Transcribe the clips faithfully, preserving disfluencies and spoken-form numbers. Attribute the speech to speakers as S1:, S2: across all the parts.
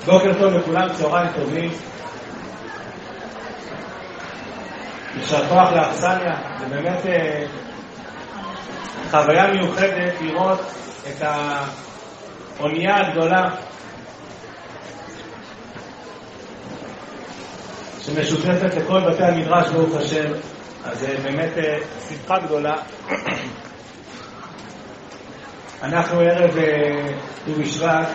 S1: בוקר טוב לכולם, צהריים טובים. יישר כוח לאכסניה, זה באמת חוויה מיוחדת לראות את האונייה הגדולה שמשותפת לכל בתי המדרש ברוך השם. אז זה באמת שמחה גדולה. אנחנו ערב ט"ו בשבט,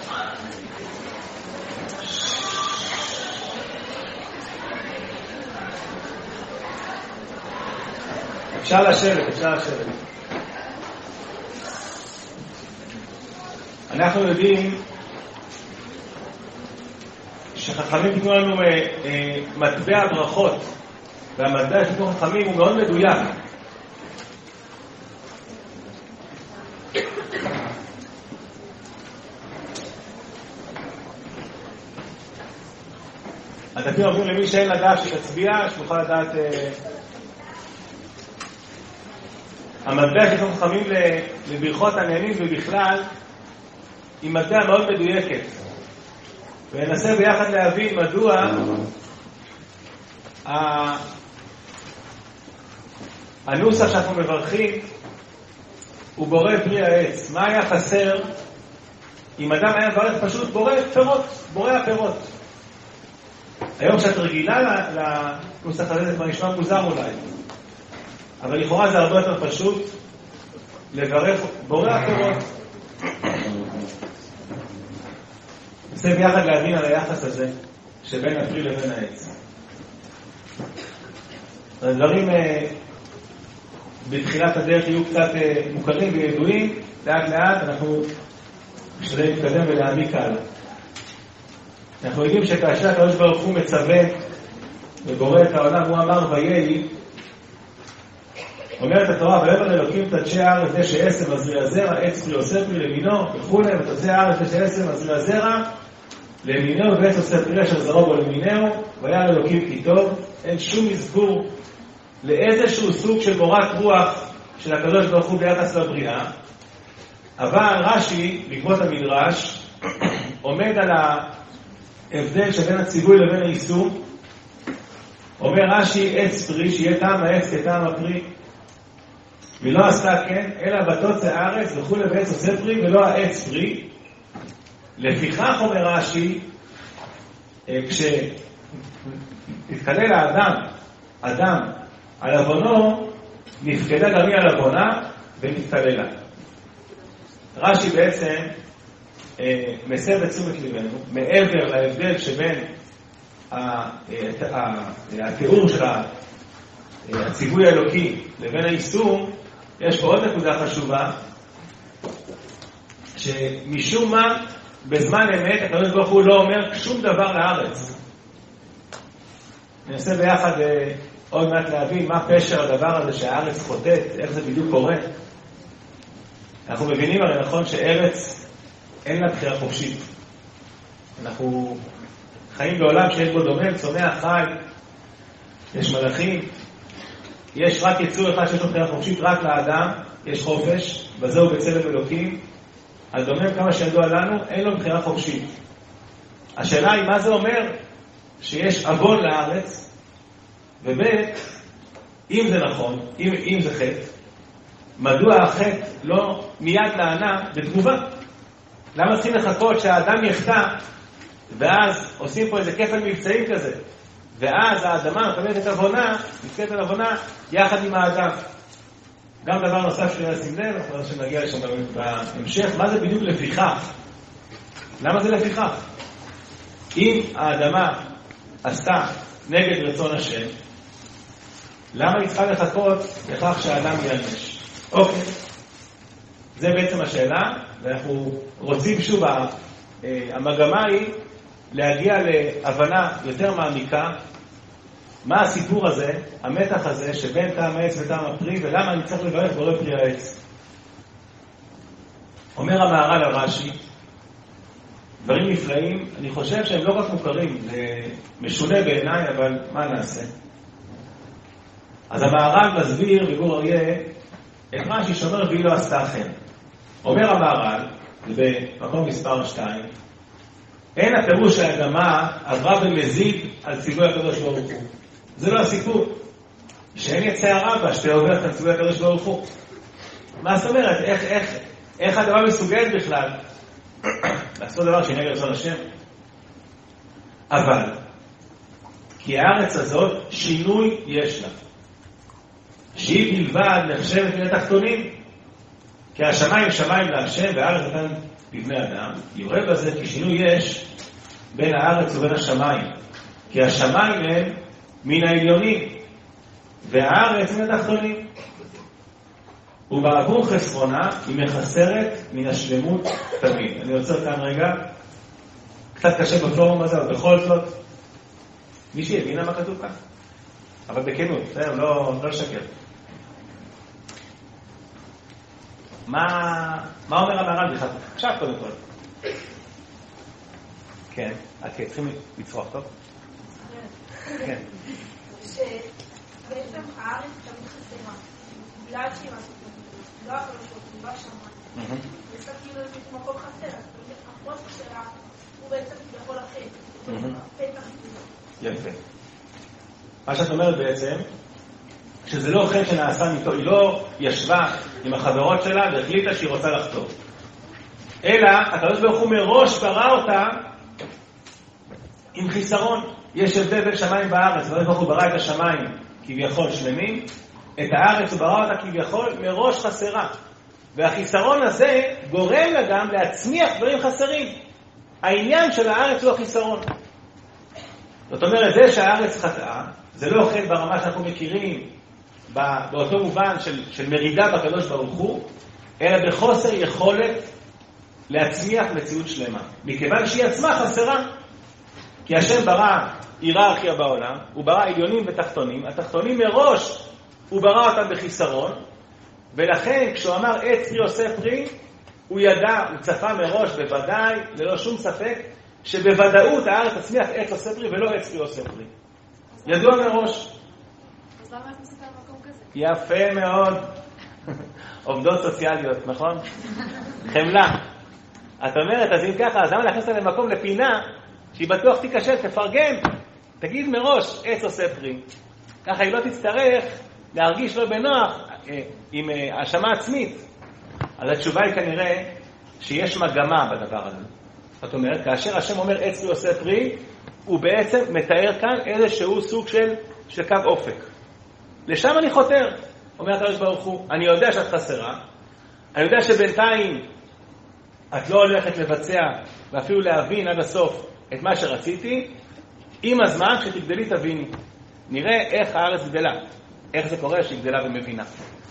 S1: אפשר לשבת, אפשר לשבת. אנחנו יודעים שחכמים תיתנו לנו מטבע ברכות, והמטבע שתיתנו חכמים הוא מאוד מדויק. הדפים אומרים למי שאין לדעת שתצביע, שנוכל לדעת. המטבע שתיתנו חכמים לברכות עניינים ובכלל היא מטבע מאוד מדויקת, וננסה ביחד להבין מדוע הנוסח שאנחנו מברכים הוא בורא פרי העץ. מה היה חסר אם אדם היה מברך פשוט בורא פירות, בורא הפירות? היום כשאת רגילה לנוסח הזה זה כבר נשמע מוזר אולי, אבל לכאורה זה הרבה יותר פשוט לברך בורא הפירות. ננסה ביחד להבין על היחס הזה שבין הפרי לבין העץ. הדברים בתחילת הדרך יהיו קצת מוכרים וידועים, לאט לאט אנחנו משתדלים להתקדם ולהעמיק הלאה. אנחנו יודעים שכאשר הקדוש ברוך הוא מצווה ובורא את העולם, הוא אמר ויהי, אומרת התורה, ויאמר אלוקים תדשי הארץ דשא עשב מזריע זרע, עץ פרי עושה פרי למינו וכו', ותדשי הארץ דשא עשב מזריע זרע למינו ועץ עושה פרי אשר זרעו בו למינו, וירא אלוקים כי טוב. אין שום אזכור לאיזשהו סוג של מורת רוח של הקדוש ברוך הוא ביחס לבריאה, אבל רש"י בעקבות המדרש עומד על ההבדל שבין הציווי לבין היישום. אומר רש"י עץ פרי שיהיה טעם העץ כטעם הפרי, ולא עשתה כן אלא בתוצא הארץ וכו' ועץ עושה פרי ולא העץ פרי. לפיכך אומר רש"י, כשתתקלל האדם אדם על עוונו, נפקדה גם היא על עוונה ונתקללה. רש"י בעצם אה, מסב את תשומת ליבנו מעבר להבדל שבין התיאור של הציווי האלוקי לבין היישום. יש פה עוד נקודה חשובה, שמשום מה בזמן אמת הקדוש ברוך הוא לא אומר שום דבר לארץ. ננסה ביחד עוד מעט להבין מה פשר הדבר הזה שהארץ חוטאת, איך זה בדיוק קורה. אנחנו מבינים הרי נכון שארץ אין לה בחירה חופשית. אנחנו חיים בעולם שיש בו דומם, צומח, חי, יש מלאכים, יש רק יצור אחד שיש לו בחירה חופשית, רק לאדם יש חופש, וזהו בצלם אלוקים. אז דומם כמה שידוע לנו אין לו בחירה חופשית. השאלה היא מה זה אומר שיש עוון לארץ, ובית, אם זה נכון, אם, אם זה חטא, מדוע החטא לא מיד לענה בתגובה? למה צריכים לחכות שהאדם יחטא, ואז עושים פה איזה כפל מבצעי כזה, ואז האדמה מקבלת את עוונה, נתקלת על עוונה יחד עם האדם? גם דבר נוסף שאני אשים לב, אנחנו שנגיע לשם בהמשך, מה זה בדיוק לפיכך? למה זה לפיכך? אם האדמה עשתה נגד רצון השם, למה היא צריכה לחכות לכך שהאדם ייענש? אוקיי, זה בעצם השאלה, ואנחנו רוצים שוב, המגמה היא להגיע להבנה יותר מעמיקה מה הסיפור הזה, המתח הזה שבין טעם העץ וטעם הפרי, ולמה אני צריך לברך בורא פרי העץ. אומר המהר"ל על רש"י דברים נפלאים, אני חושב שהם לא רק מוכרים, זה משונה בעיניי, אבל מה נעשה? אז המהר"ל מסביר בגור אריה את רש"י שאומר והיא לא עשתה כן. אומר המהר"ל, במקום מספר שתיים, אין הפירוש שהאדמה עברה במזיד על ציווי הקדוש ברוך הוא. זה לא הסיפור. שאין יצא הרע בה, שתי עוברת על ציווי הקדוש ברוך הוא. מה זאת אומרת? איך, איך, איך הדבר מסוגל בכלל? לעשות דבר שנגד רצון השם. אבל, כי הארץ הזאת שינוי יש לה. שהיא בלבד נחשבת מן התחתונים. כי השמיים שמיים להשם והארץ נתן לבני אדם. יורד בזה כי שינוי יש בין הארץ ובין השמיים. כי השמיים הם מן העליונים והארץ מן התחתונים. ובעבור חסרונה היא מחסרת מן השלמות תמיד. אני עוצר כאן רגע. קצת קשה בפורום הזה, אבל בכל זאת מישהי הבינה מה כתוב כאן? אבל בכנות, לא, לא, לא לשקר. מה, מה אומר המהר"ל בכלל? עכשיו קודם כל. כן, עד כי צריכים לצרוך, טוב? כן.
S2: שבעצם הארץ תמיד חסרה. בגלל שהיא לא הקדוש ברוך הוא, לא השמיים. יש לה כאילו איזה מקום חסר. החוסר שלה הוא בעצם יכול אחר. פתח.
S1: יפה. מה שאת אומרת בעצם, שזה לא חטא שנעשה איתו, היא לא ישבה עם החברות שלה והחליטה שהיא רוצה לחטוא. אלא, הקדוש ברוך הוא מראש ברא אותה עם חיסרון. יש הבדל בין שמיים בארץ, הקדוש ברוך הוא ברא את השמיים כביכול שלמים, את הארץ הוא ברא אותה כביכול מראש חסרה. והחיסרון הזה גורם לה גם להצמיח דברים חסרים. העניין של הארץ הוא החיסרון. זאת אומרת, זה שהארץ חטאה, זה לא חטא ברמה שאנחנו מכירים, באותו מובן של, של מרידה בקדוש ברוך הוא, אלא בחוסר יכולת להצמיח מציאות שלמה. מכיוון שהיא עצמה חסרה. כי השם ברא היררכיה בעולם, הוא ברא עליונים ותחתונים, התחתונים מראש הוא ברא אותם בחיסרון, ולכן כשהוא אמר עץ פרי עושה פרי, הוא ידע, הוא צפה מראש בוודאי, ללא שום ספק, שבוודאות הארץ תצמיח עץ עושה פרי ולא עץ פרי עושה פרי. ידוע מראש.
S2: אז למה את מסתכל על מקום כזה?
S1: יפה מאוד. עובדות סוציאליות, נכון? חמלה. את אומרת, אז אם ככה, אז למה להכניס אותה למקום לפינה, שהיא בטוח תיקשל, תפרגן. תגיד מראש, עץ עושה פרי. ככה היא לא תצטרך להרגיש לא בנוח עם האשמה עצמית. אז התשובה היא כנראה שיש מגמה בדבר הזה. זאת אומרת, כאשר השם אומר עץ פרי עושה פרי, הוא בעצם מתאר כאן איזשהו סוג של, של קו אופק. לשם אני חותר, אומר הקדוש ברוך הוא. אני יודע שאת חסרה, אני יודע שבינתיים את לא הולכת לבצע ואפילו להבין עד הסוף את מה שרציתי. עם הזמן כשתגדלי תביני. נראה איך הארץ גדלה, איך זה קורה שהיא גדלה ומבינה.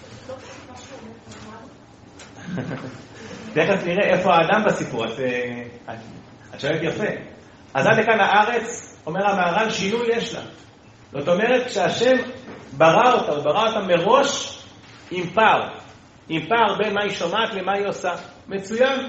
S1: תכף נראה איפה האדם בסיפור. את, את, את שואלת יפה. אז עד לכאן הארץ, אומר המהר"ל, שינוי יש לה. זאת אומרת, כשהשם ברא אותה, הוא ברא אותה מראש עם פער. עם פער בין מה היא שומעת למה היא עושה. מצוין.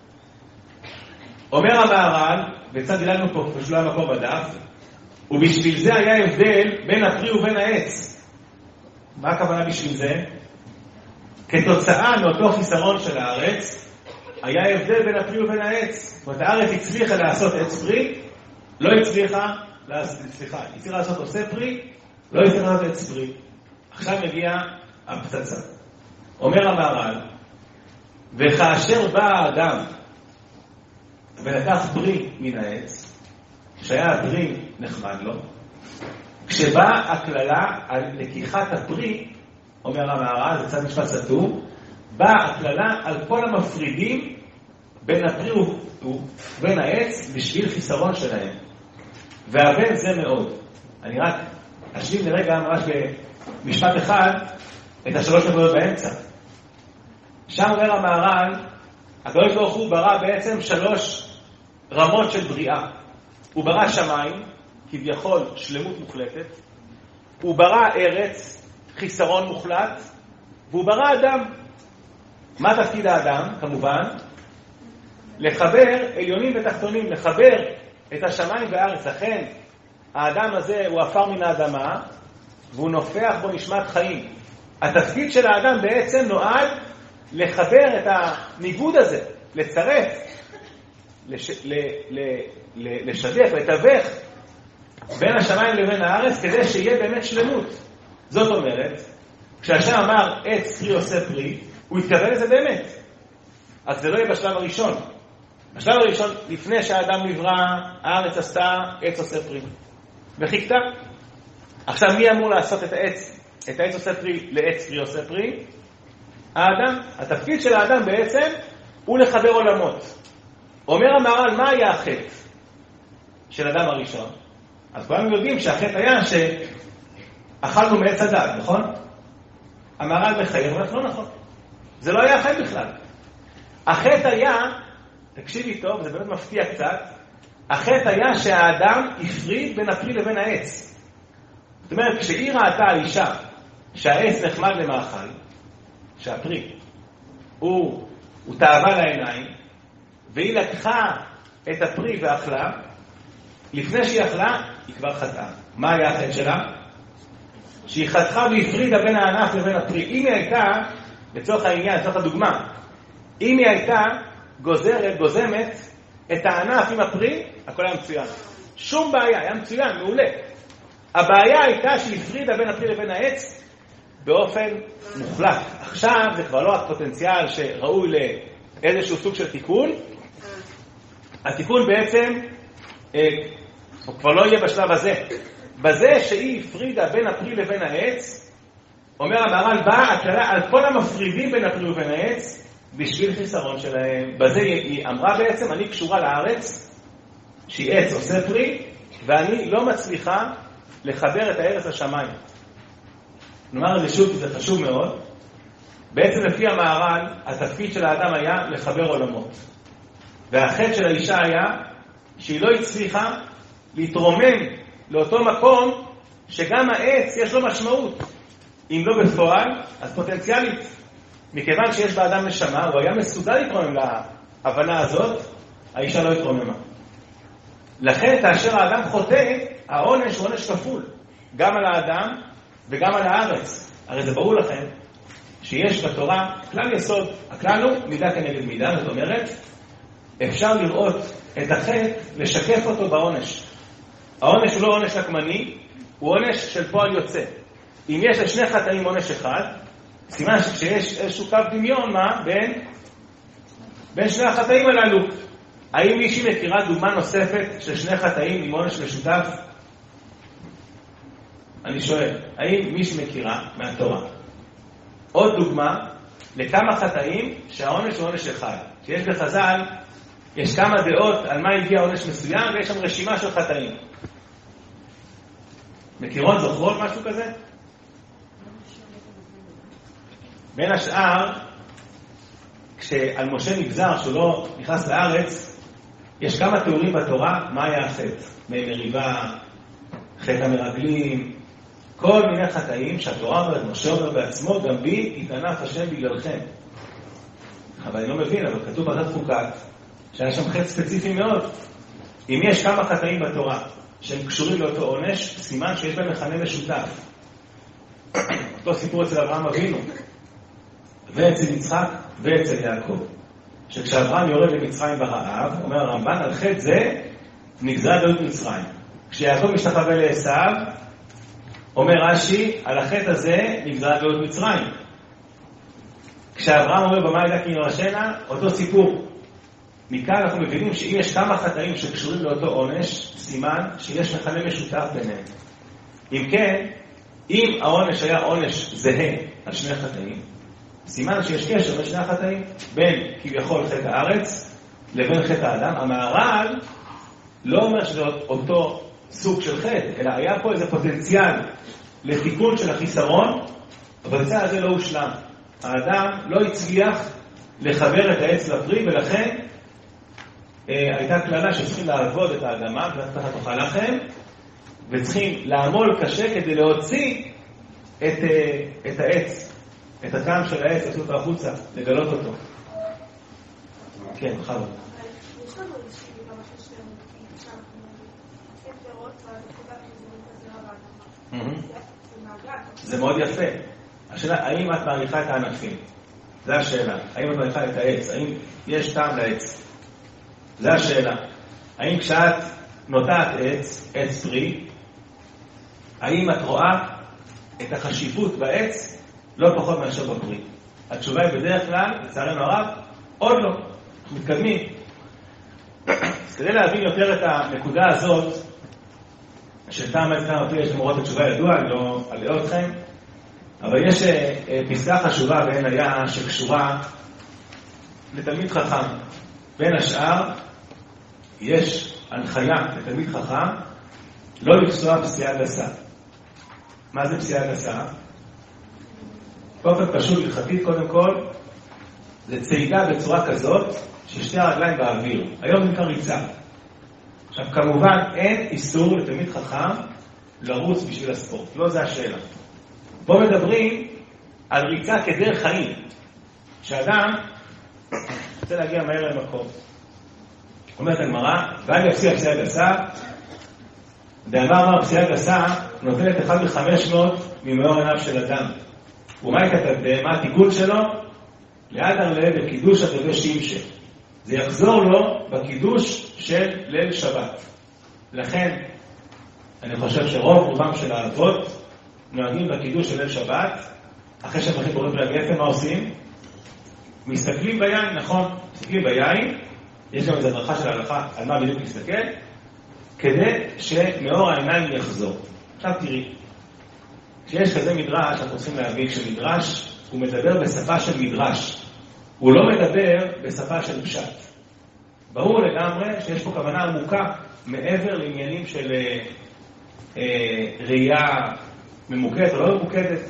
S1: אומר המהר"ל, וצד דילגנו פה, פשוט לא המקום בדף, ובשביל זה היה הבדל בין הפרי ובין העץ. מה הכוונה בשביל זה? כתוצאה מאותו חיסרון של הארץ, היה הבדל בין הפרי ובין העץ. זאת אומרת, הארץ הצליחה לעשות עץ פרי, לא הצליחה, סליחה, הצליחה לעשות עושה פרי, לא הצליחה לעשות עץ פרי. עכשיו מגיע הפצצה. אומר המהר"ל, וכאשר בא האדם ולקח פרי מן העץ, כשהיה הפרי נחמד לו, כשבאה הכללה על לקיחת הפרי, אומר המהר"ל, זה קצת משפט סתום, באה הכללה על כל המפרידים בין הפרי ובין העץ בשביל חיסרון שלהם. והבן זה מאוד. אני רק אשלים לרגע ממש במשפט אחד את השלוש נקודות באמצע. שם אומר המהר"ל, הקדוש ברוך הוא ברא בעצם שלוש רמות של בריאה. הוא ברא שמיים, כביכול שלמות מוחלטת, הוא ברא ארץ, חיסרון מוחלט, והוא ברא אדם. מה תפקיד האדם? כמובן, לחבר עליונים ותחתונים, לחבר את השמיים והארץ. לכן, האדם הזה הוא עפר מן האדמה, והוא נופח בו נשמת חיים. התפקיד של האדם בעצם נועד לחבר את הניגוד הזה, לצרף לש, ל, ל, ל, לשדך, לתווך בין השמיים לבין הארץ, כדי שיהיה באמת שלמות. זאת אומרת, כשהשם אמר עץ פרי עושה פרי, הוא התכוון לזה באמת. אז זה לא יהיה בשלב הראשון. בשלב הראשון, לפני שהאדם נברא, הארץ עשתה עץ עושה פרי. וחיכתה. עכשיו מי אמור לעשות את העץ? את העץ עושה פרי לעץ פרי עושה פרי? האדם. התפקיד של האדם בעצם הוא לחבר עולמות. אומר המהר"ל, מה היה החטא של אדם הראשון? אז כולנו יודעים שהחטא היה שאכלנו מעץ הדעת, נכון? המהר"ל מחייב, אבל לא נכון. זה לא היה החטא בכלל. החטא היה, תקשיבי טוב, זה באמת מפתיע קצת, החטא היה שהאדם הפריד בין הפרי לבין העץ. זאת אומרת, כשהיא ראתה האישה שהעץ נחמד למאכל, שהפרי הוא, הוא תאווה לעיניים, והיא לקחה את הפרי ואכלה, לפני שהיא אכלה, היא כבר חטאה. מה היה החטא שלה? שהיא חתכה והפרידה בין הענף לבין הפרי. אם היא הייתה, לצורך העניין, לצורך הדוגמה, אם היא הייתה גוזרת, גוזמת את הענף עם הפרי, הכל היה מצוין. שום בעיה, היה מצוין, מעולה. הבעיה הייתה שהיא הפרידה בין הפרי לבין העץ באופן מוחלט. עכשיו זה כבר לא הפוטנציאל שראוי לאיזשהו סוג של תיקון. התיקון בעצם אה, הוא כבר לא יהיה בשלב הזה. בזה שהיא הפרידה בין הפרי לבין העץ, אומר המהר"ל, באה הכללה על כל המפרידים בין הפרי לבין העץ בשביל חיסרון שלהם. בזה היא אמרה בעצם, אני קשורה לארץ שהיא עץ עושה פרי, ואני לא מצליחה לחבר את הארץ לשמיים. נאמר את זה שוב, זה חשוב מאוד. בעצם לפי המהר"ל, התפקיד של האדם היה לחבר עולמות. והחטא של האישה היה שהיא לא הצליחה להתרומם לאותו מקום שגם העץ יש לו משמעות. אם לא בפועל, אז פוטנציאלית. מכיוון שיש באדם נשמה, הוא היה מסוגל להתרומם להבנה הזאת, האישה לא התרוממה. לכן, כאשר האדם חוטא, העונש הוא עונש כפול. גם על האדם וגם על הארץ. הרי זה ברור לכם שיש בתורה כלל יסוד. הכלל הוא מידה כנגד מידה, זאת אומרת, אפשר לראות את החטא, לשקף אותו בעונש. העונש הוא לא עונש נקמני, הוא עונש של פועל יוצא. אם יש לשני חטאים עונש אחד, סימן שכשיש איזשהו קו דמיון, מה? בין, בין שני החטאים הללו. האם מישהי מכירה דוגמה נוספת של שני חטאים עם עונש משותף? אני שואל, האם מישהי מכירה מהתורה עוד דוגמה לכמה חטאים שהעונש הוא עונש אחד? שיש בחז"ל, יש כמה דעות על מה הגיע עונש מסוים, ויש שם רשימה של חטאים. מכירות, זוכרות משהו כזה? בין השאר, כשעל משה נגזר שהוא לא נכנס לארץ, יש כמה תיאורים בתורה מה היה החטא. מי מריבה, חטא המרגלים, כל מיני חטאים שהתורה אומרת, משה אומר בעצמו, גם בי יתענף השם בגללכם. אבל אני לא מבין, אבל כתוב פרשת חוקת, שהיה שם חטא ספציפי מאוד. אם יש כמה חטאים בתורה שהם קשורים לאותו עונש, סימן שיש בהם מכנה משותף. אותו סיפור אצל אברהם אבינו, ואצל יצחק ואצל יעקב. שכשאברהם יורד למצרים ברעב, אומר הרמב"ן, על חטא זה נגזרה גלות מצרים. כשיעקב משתחווה לעשיו, אומר רש"י, על החטא הזה נגזרה גלות מצרים. כשאברהם אומר במה ידע כי יורשנה, אותו סיפור. מכאן אנחנו מבינים שאם יש כמה חטאים שקשורים לאותו עונש, סימן שיש מכנה משותף ביניהם. אם כן, אם העונש היה עונש זהה על שני חטאים, סימן שיש קשר בין שני החטאים, בין כביכול חטא הארץ לבין חטא האדם. המהר"ל לא אומר שזה אותו סוג של חטא, אלא היה פה איזה פוטנציאל לתיקון של החיסרון, הפוטנציאל הזה לא הושלם. האדם לא הצליח לחבר את העץ לפרי, ולכן אה, הייתה כללה שצריכים לעבוד את האדמה, ותחת תאכל לכם, וצריכים לעמול קשה כדי להוציא את, אה, את העץ, את הטעם של העץ, לעשות אותו החוצה, לגלות אותו. כן, חלו.
S2: יש לנו איזושהי דבר של שלמות, שאנחנו עושים פירות, והנקודה חזורים כזה רבה. זה מעגל.
S1: זה מאוד יפה. השאלה, האם את מעריכה את הענפים? זו השאלה. האם את מעריכה את העץ? האם יש טעם לעץ? זו השאלה. האם כשאת נוטעת עץ, עץ פרי, האם את רואה את החשיבות בעץ לא פחות מאשר בפרי? התשובה היא בדרך כלל, לצערנו הרב, עוד לא. מתקדמים. אז כדי להבין יותר את הנקודה הזאת, שטעם את כמה פרי יש למורות התשובה ידוע, אני לא אלאה אתכם, אבל יש פסקה חשובה בעין היה שקשורה לתלמיד חכם. בין השאר, יש הנחיה לתלמיד חכם לא לפסוע פסיעה גסה. מה זה פסיעה גסה? באופן פשוט הלכתית, קודם כל, זה צעידה בצורה כזאת ששתי הרגליים באוויר. היום נקרא ריצה. עכשיו, כמובן, אין איסור לתלמיד חכם לרוץ בשביל הספורט. לא זה השאלה. פה מדברים על ריצה כדרך חיים. שאדם רוצה להגיע מהר למקום. אומרת הגמרא, ואני אפסיע פסיעה גסה, דאמר אמר פסיעה גסה נותנת אחד מחמש מאות ממאור עיניו של אדם. ומה יקטן? מה התיקון שלו? ליד הרלב בקידוש הדבי שימשה. זה יחזור לו בקידוש של ליל שבת. לכן, אני חושב שרוב רובם של האבות נוהגים בקידוש של ליל שבת, אחרי שהם הכי קוראים להם יפה, מה עושים? מסתכלים ביין, נכון, מסתכלים ביין, יש גם איזו הדרכה של ההלכה על מה בדיוק להסתכל, כדי שמאור העיניים יחזור. עכשיו תראי, כשיש כזה מדרש, אנחנו צריכים להבין שמדרש הוא מדבר בשפה של מדרש, הוא לא מדבר בשפה של פשט. ברור לגמרי שיש פה כוונה עמוקה מעבר לעניינים של אה, אה, ראייה ממוקדת או לא ממוקדת.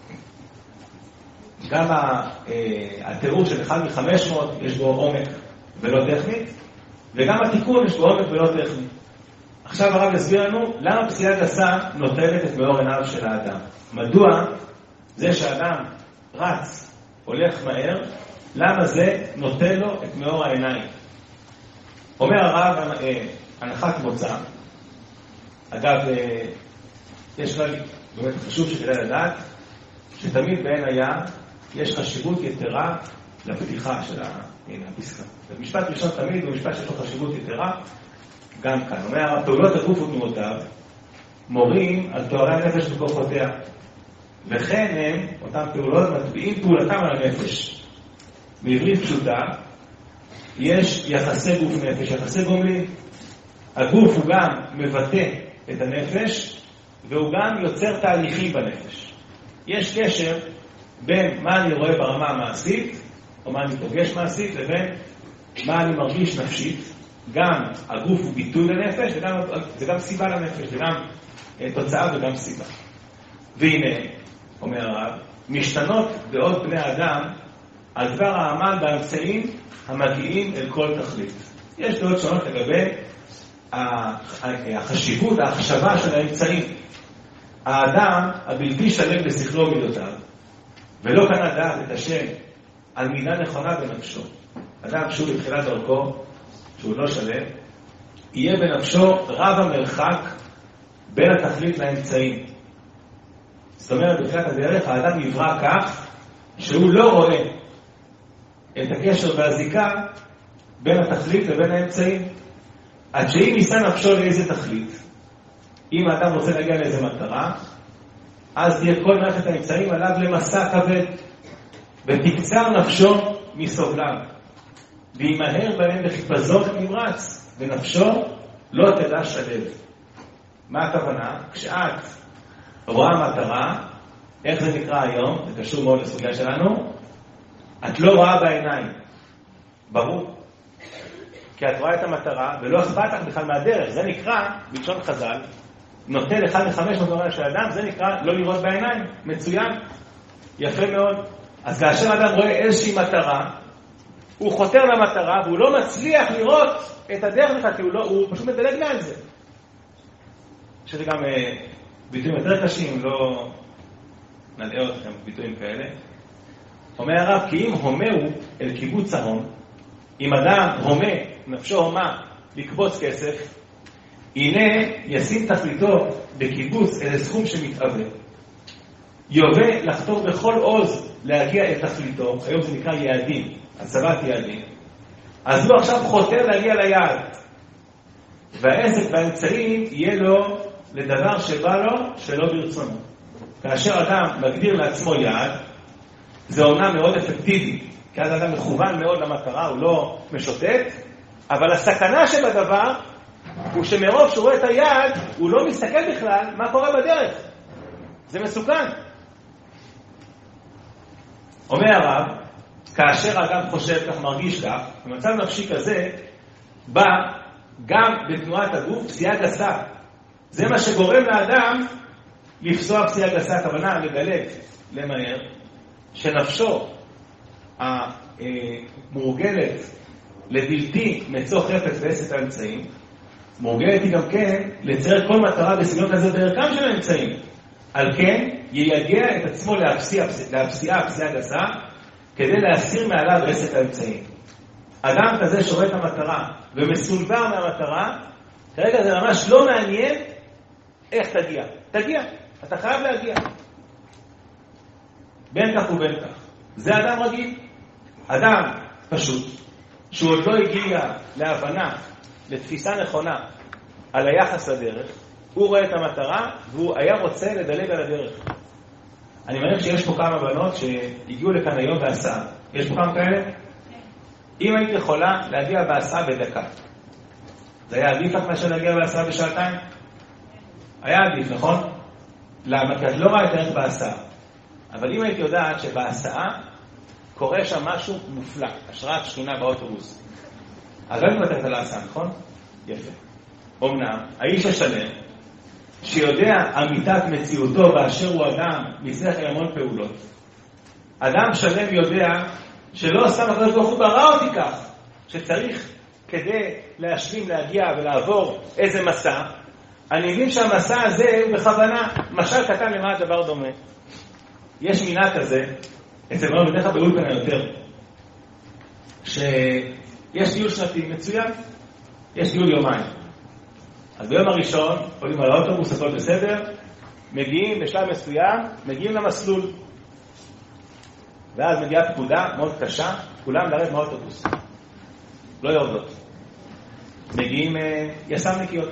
S1: גם התיאור של אחד מחמש מאות יש בו עומק ולא טכני, וגם התיקון יש בו עומק ולא טכני. עכשיו הרב יסביר לנו למה פסיעה גסה נוטלת את מאור עיניו של האדם. מדוע זה שאדם רץ, הולך מהר, למה זה נוטל לו את מאור העיניים? אומר הרב, הנחת מוצא. אגב, יש כלל באמת חשוב שכדאי לדעת, שתמיד בעין היה יש חשיבות יתרה לפתיחה של הפסקה. במשפט ראשון תמיד, במשפט שיש לו חשיבות יתרה, גם כאן. אומר הרב, פעולות הגוף ותנועותיו מורים על תוארי הנפש וכוחותיה. וכן הם, אותם פעולות, מטביעים פעולתם על הנפש. בעברית פשוטה, יש יחסי גוף נפש, יחסי גומלין. הגוף הוא גם מבטא את הנפש, והוא גם יוצר תהליכי בנפש. יש קשר בין מה אני רואה ברמה המעשית, או מה אני פוגש מעשית, לבין מה אני מרגיש נפשית. גם הגוף הוא ביטוי לנפש, וגם, זה גם סיבה לנפש, זה גם תוצאה וגם סיבה. והנה, אומר הרב, משתנות דעות בני אדם על דבר העמל באמצעים המגיעים אל כל תכלית. יש דעות שונות לגבי החשיבות, ההחשבה של האמצעים. האדם הבלתי שלם בשכלו ומידותיו, ולא כאן לדעת את השם על מידה נכונה בנפשו. אדם שהוא בתחילת דרכו, שהוא לא שלם, יהיה בנפשו רב המרחק בין התכלית לאמצעים. זאת אומרת, בתחילת הדרך, האדם יברא כך שהוא לא רואה את הקשר והזיקה בין התכלית לבין האמצעים. עד שאם ניסה נפשו לאיזה תכלית, אם האדם רוצה להגיע לאיזה מטרה, אז תהיה כל מערכת האמצעים עליו למסע כבד, ותקצר נפשו מסובלם, וימהר בהם בחיפזון נמרץ, ונפשו לא תדע שלב. מה הכוונה? כשאת רואה מטרה, איך זה נקרא היום? זה קשור מאוד לסוגיה שלנו. את לא רואה בעיניים. ברור. כי את רואה את המטרה, ולא אכפת לך בכלל מהדרך. זה נקרא, בלשון חז"ל, נוטל אחד מחמש מטרה של אדם, זה נקרא לא לראות בעיניים. מצוין. יפה מאוד. אז כאשר אדם רואה איזושהי מטרה, הוא חותר למטרה, והוא לא מצליח לראות את הדרך לך, כי הוא, לא, הוא פשוט מדלג מעל זה. שזה גם אה, ביטויים יותר קשים, לא נלאה אתכם ביטויים כאלה. אומר הרב, כי אם הומהו אל קיבוץ ההון, אם אדם הומה, נפשו הומה, לקבוץ כסף, הנה ישים תכליתו בקיבוץ איזה סכום שמתאבד. יובה לחתור בכל עוז להגיע את תכליתו, היום זה נקרא יעדים, הצבת יעדים. אז הוא עכשיו חותר להגיע ליעד. והעסק והאמצעים יהיה לו לדבר שבא לו שלא ברצונו. כאשר אדם מגדיר לעצמו יעד, זה אומנם מאוד אפקטיבי, כי אז אדם מכוון מאוד למטרה, הוא לא משוטט, אבל הסכנה שבדבר הוא שמרוב שהוא רואה את היעד, הוא לא מסתכל בכלל מה קורה בדרך. זה מסוכן. אומר הרב, כאשר האדם חושב כך, מרגיש כך, במצב נפשי כזה, בא גם בתנועת הגוף פסיעה גסה. זה מה שגורם לאדם לפסוע פסיעה גסה, הכוונה לגלת, למהר, שנפשו המורגלת לבלתי מצוא חפץ ועסק האמצעים, מורגלת היא גם כן לצייר כל מטרה בסגנון כזה בערכם של האמצעים. על כן, ייגע את עצמו להפסיעה, להפסיעה פסיעה גסה, כדי להסיר מעליו עסק האמצעים. אדם כזה שרואה את המטרה ומסולבר מהמטרה, כרגע זה ממש לא מעניין איך תגיע. תגיע, אתה חייב להגיע. בין כך ובין כך. זה אדם רגיל. אדם פשוט, שהוא עוד לא הגיע להבנה, לתפיסה נכונה על היחס לדרך, הוא רואה את המטרה והוא היה רוצה לדלג על הדרך. אני מניח שיש פה כמה בנות שהגיעו לכאן היום בהסעה. יש פה כמה כאלה? אם היית יכולה להגיע בהסעה בדקה, זה היה עדיף לך מאשר להגיע בהסעה בשעתיים? היה עדיף, נכון? למה? כי את לא רואה את הערך בהסעה. אבל אם היית יודעת שבהסעה קורה שם משהו מופלא, השראת שכינה באוטובוס, אז לא מתבטאת על ההסעה, נכון? יפה. אומנם, האיש השלם, שיודע אמיתת מציאותו באשר הוא אדם, מצליח המון פעולות. אדם שלם יודע שלא סתם הקדוש ברוך הוא ברא אותי כך, שצריך כדי להשלים, להגיע ולעבור איזה מסע. אני מבין שהמסע הזה הוא בכוונה. משל קטן למה הדבר דומה. יש מינה כזה, אצל מאוד בדרך כלל באולפן היותר, שיש טיול שנתי מצוין, יש טיול יומיים. אז ביום הראשון, עולים על האוטובוס, הכל בסדר, מגיעים בשלב מסוים, מגיעים למסלול. ואז מגיעה פקודה מאוד קשה, כולם לרדת מהאוטובוס. לא יורדות. מגיעים יס"מניקיות.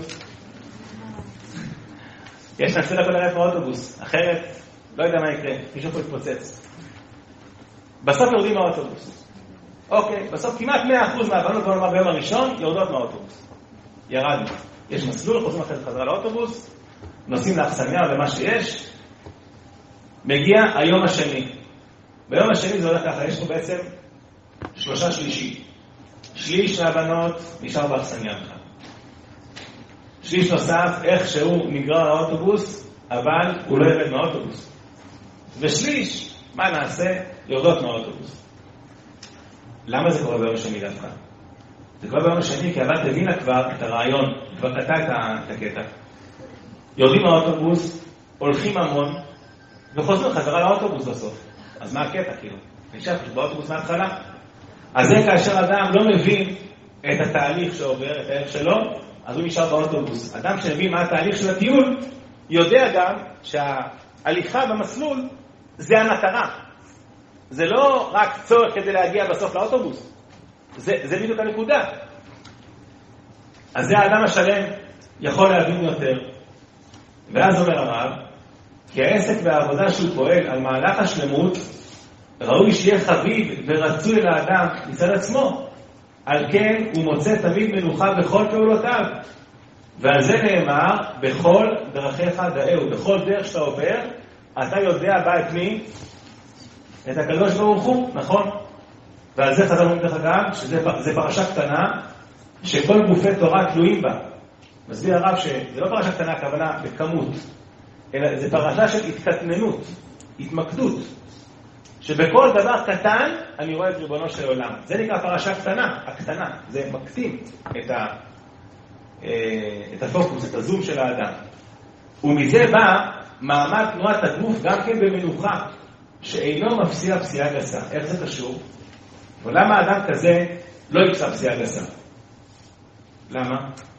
S1: יש נצא לכל לרדת מהאוטובוס, אחרת לא יודע מה יקרה, מישהו פה יתפוצץ. בסוף יורדים מהאוטובוס. אוקיי, בסוף כמעט מאה אחוז מהבנות, בוא נאמר ביום הראשון, יורדות מהאוטובוס. ירדנו. יש מסלול, חוזרים אחרי חזרה לאוטובוס, נוסעים לאכסניה ומה שיש, מגיע היום השני. ביום השני זה הולך ככה, יש פה בעצם שלושה שלישי. שליש מהבנות נשאר באכסניה. שליש נוסף, איך שהוא נגרר לאוטובוס, אבל הוא לא ירד מהאוטובוס. ושליש, מה נעשה? יורדות מהאוטובוס. למה זה קורה ביום השני דווקא? זה קורה ביום השני כי הבת הבינה כבר את הרעיון, כבר קטע את הקטע. יורדים מהאוטובוס, הולכים המון, וחוזרים חזרה לאוטובוס בסוף. אז מה הקטע כאילו? נשאר פשוט באוטובוס מההתחלה. אז זה כאשר אדם לא מבין את התהליך שעובר, את הערך שלו, אז הוא נשאר באוטובוס. אדם שמבין מה התהליך של הטיול, יודע גם שההליכה במסלול זה המטרה. זה לא רק צורך כדי להגיע בסוף לאוטובוס. זה, זה בדיוק הנקודה. אז זה האדם השלם יכול להבין יותר. ואז אומר הרב, כי העסק והעבודה שהוא פועל על מהלך השלמות, ראוי שיהיה חביב ורצוי לאדם מצד עצמו. על כן הוא מוצא תמיד מנוחה בכל פעולותיו. ועל זה נאמר, בכל דרכיך דאהו, בכל דרך שאתה עובר, אתה יודע בא את מי? את הקדוש ברוך הוא, נכון? ועל זה חזרנו דרך אגב, שזה פרשה קטנה, שכל גופי תורה תלויים בה. מסביר הרב שזה לא פרשה קטנה, הכוונה בכמות, אלא זה פרשה של התקטננות, התמקדות, שבכל דבר קטן אני רואה את ריבונו של עולם. זה נקרא פרשה קטנה, הקטנה, זה מקטין את, ה, את הפוקוס, את הזום של האדם. ומזה בא מעמד תנועת הגוף גם כן במנוחה, שאינו מפסיע פסיעה גסה. איך זה קשור? ולמה האדם כזה לא יפסע פסיעה גסה? למה?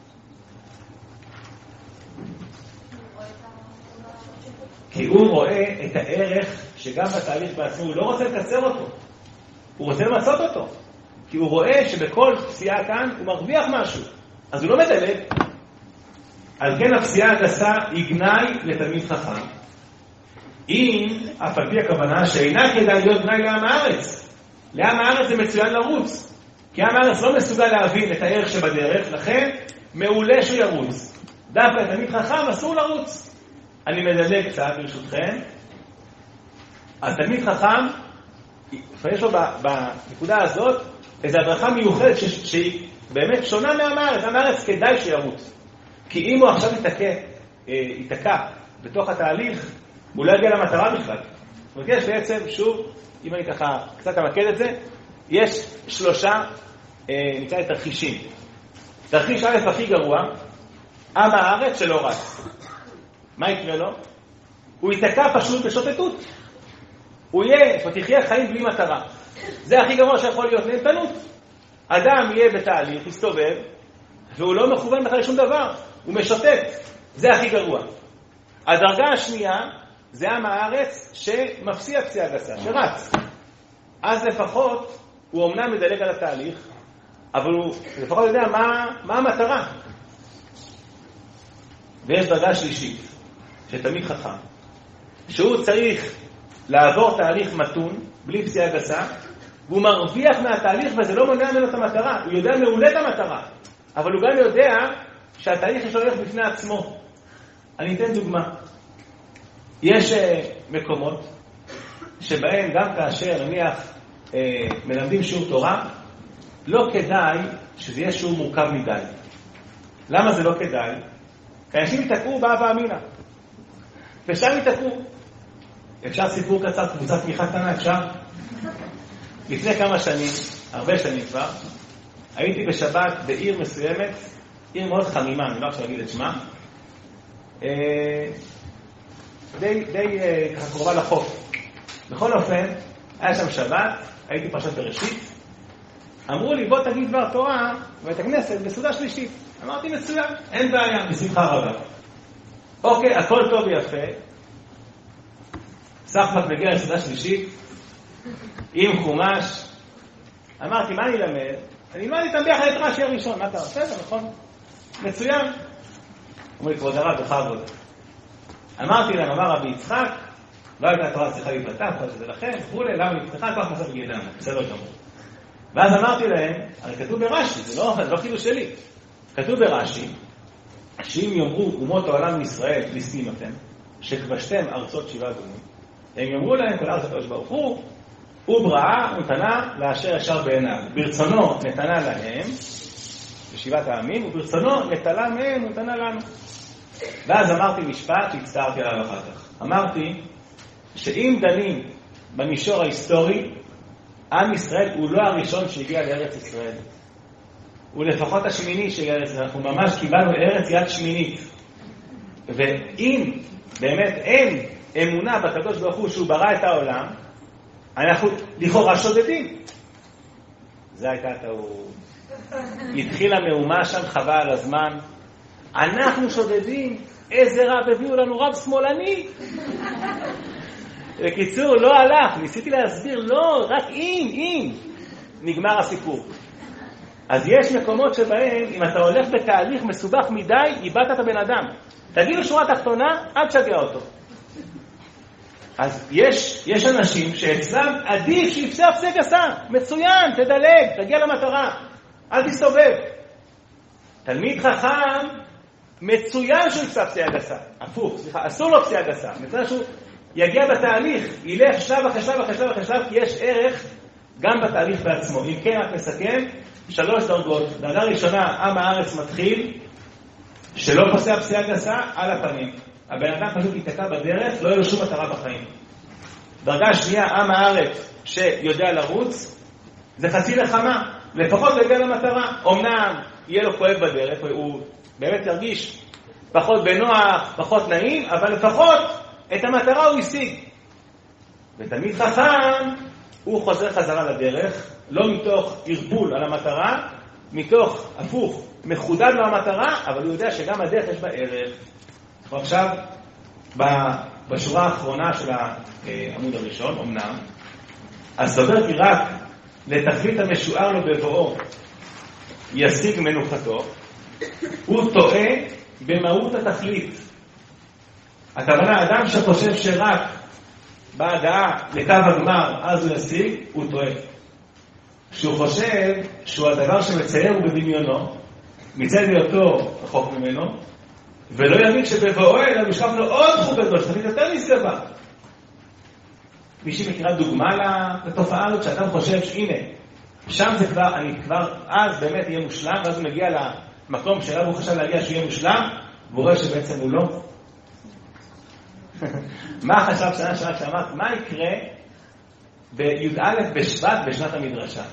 S1: כי הוא רואה את הערך שגם בתהליך בעצמו הוא לא רוצה לקצר אותו, הוא רוצה למצות אותו. כי הוא רואה שבכל פסיעה כאן הוא מרוויח משהו. אז הוא לא מדלג. על כן הפסיעה הגסה היא גנאי לתלמיד חכם. אם, אף על פי הכוונה, שאינה כדאי להיות גנאי לעם הארץ. לעם הארץ זה מצוין לרוץ. כי עם הארץ לא מסוגל להבין את הערך שבדרך, לכן מעולה שהוא ירוץ. דווקא לתלמיד חכם אסור לרוץ. אני מדלג קצת ברשותכם. התלמיד חכם, יש לו בנקודה הזאת איזו הדרכה מיוחדת שהיא באמת שונה מעם הארץ. עם הארץ כדאי שירוץ. כי אם הוא עכשיו יתקע, יתקע בתוך התהליך, הוא לא יגיע למטרה בכלל. זאת אומרת, יש בעצם, שוב, אם אני ככה קצת אמקד את זה, יש שלושה, נקרא לי תרחישים. תרחיש א' הכי גרוע, עם הארץ שלא רץ. מה יקרה לו? הוא ייתקע פשוט בשוטטות. הוא יהיה, זאת אומרת, יחיה חיים בלי מטרה. זה הכי גרוע שיכול להיות נהנתנות. אדם יהיה בתהליך, יסתובב, והוא לא מכוון בכלל לשום דבר. הוא משוטט. זה הכי גרוע. הדרגה השנייה, זה עם הארץ שמפסיע פציעה גסה, שרץ. אז לפחות, הוא אומנם מדלג על התהליך, אבל הוא לפחות יודע מה, מה המטרה. ויש דרגה שלישית, שתמיד חכם, שהוא צריך לעבור תהליך מתון, בלי פציעה גסה, והוא מרוויח מהתהליך, וזה לא מונע ממנו את המטרה. הוא יודע מעולה את המטרה, אבל הוא גם יודע שהתהליך יש הולך בפני עצמו. אני אתן דוגמה. יש מקומות שבהם גם כאשר נניח מלמדים שיעור תורה, לא כדאי שזה יהיה שיעור מורכב מדי. למה זה לא כדאי? כי אנשים יתקעו באהבה אמינה. ושם יתקעו. אפשר סיפור קצר, קבוצת תמיכה קטנה, אפשר? לפני כמה שנים, הרבה שנים כבר, הייתי בשבת בעיר מסוימת, עיר מאוד חמימה, אני לא עכשיו אגיד את שמה, די, די ככה קרובה לחוף. בכל אופן, היה שם שבת, הייתי פרשת בראשית, אמרו לי, בוא תגיד דבר תורה בבית הכנסת בסעודה שלישית. אמרתי, מצוין, אין בעיה, בשמחה רבה. אוקיי, הכל טוב ויפה. סחבק מגיע לסעודה שלישית, עם חומש. אמרתי, מה אני אלמד? אני אלמד איתם ביחד את רש"י הראשון. מה אתה עושה? זה נכון? מצוין. אומר לי, כבוד הרב, בכבוד. אמרתי להם, אמר רבי יצחק, לא הייתה התורה צריכה להיפתח, שזה לכם, וכו', למה נפתחה, כוח מסע בגדם, בסדר גמור. ואז אמרתי להם, הרי כתוב ברש"י, זה לא, זה לא חידוש שלי. כתוב ברש"י, שאם יאמרו אומות העולם מישראל, ליסטים אתם, שכבשתם ארצות שבעה דומים, הם יאמרו להם, כל ארץ הקדוש ברוך הוא, הוא בראה ונתנה לאשר ישר בעיניו. ברצונו נתנה להם, בשבעת העמים, וברצונו נטלה מהם ונתנה לנו. ואז אמרתי משפט שהצטערתי עליו אחר כך. אמרתי, שאם דנים במישור ההיסטורי, עם ישראל הוא לא הראשון שהגיע לארץ ישראל. הוא לפחות השמיני שהגיע לארץ ישראל. אנחנו ממש קיבלנו ארץ יד שמינית. ואם באמת אין אמונה בקדוש ברוך הוא שהוא ברא את העולם, אנחנו לכאורה שודדים. זה הייתה טעות. התחילה מהומה שם, חבל על הזמן. אנחנו שודדים, איזה רב הביאו לנו, רב שמאלני. בקיצור, לא הלך, ניסיתי להסביר, לא, רק אם, אם, נגמר הסיפור. אז יש מקומות שבהם, אם אתה הולך בתהליך מסובך מדי, איבדת את הבן אדם. תגיד לו שורה תחתונה, אל תשגע אותו. אז יש, יש אנשים שאצלם עדיף שיפסע פסק גסה, מצוין, תדלג, תגיע למטרה, אל תסתובב. תלמיד חכם, מצוין שהוא יפסע פסק גסה, הפוך, סליחה, אסור לו פסק גסה, מצוין שהוא יגיע בתהליך, ילך שלב אחרי שלב אחרי שלב אחרי שלב, כי יש ערך גם בתהליך בעצמו. אם כן, רק נסכם, שלוש דרגות. דרגה ראשונה, עם הארץ מתחיל, שלא פוסע פסיעה גסה, על הפנים. הבן אדם פשוט ייתקע בדרך, לא יהיה לו שום מטרה בחיים. דרגה שנייה, עם הארץ שיודע לרוץ, זה חצי לחמה, לפחות להגיע למטרה. אמנם יהיה לו כואב בדרך, הוא באמת ירגיש פחות בנוח, פחות נעים, אבל לפחות את המטרה הוא השיג. ותלמיד חכם, הוא חוזר חזרה לדרך, לא מתוך ערבול על המטרה, מתוך הפוך, מחודד מהמטרה, אבל הוא יודע שגם הדרך יש בה ערך. ועכשיו, בשורה האחרונה של העמוד הראשון, אמנם, אז סובר כי רק לתכלית המשוער לו בבואו ישיג מנוחתו, הוא טועה במהות התכלית. הכוונה, אדם שחושב שרק בהגעה לקו הגמר אז הוא ישיג, הוא טועה. כשהוא חושב שהוא הדבר שמצייר הוא בדמיונו, מצד היותו רחוק ממנו, ולא יבין שבבואו אלא משקף לו עוד חוג גדול, שתמיד יותר נשגבה. מישהי מכירה דוגמה לתופעה הזאת, שאדם חושב שהנה, שם זה כבר, אני כבר, אז באמת יהיה מושלם, ואז הוא מגיע למקום שאליו הוא חשב להגיע שיהיה מושלם, והוא רואה שבעצם הוא לא. מה חשב שנה שנה שאמרת, מה יקרה בי"א בשבט בשנת המדרשה?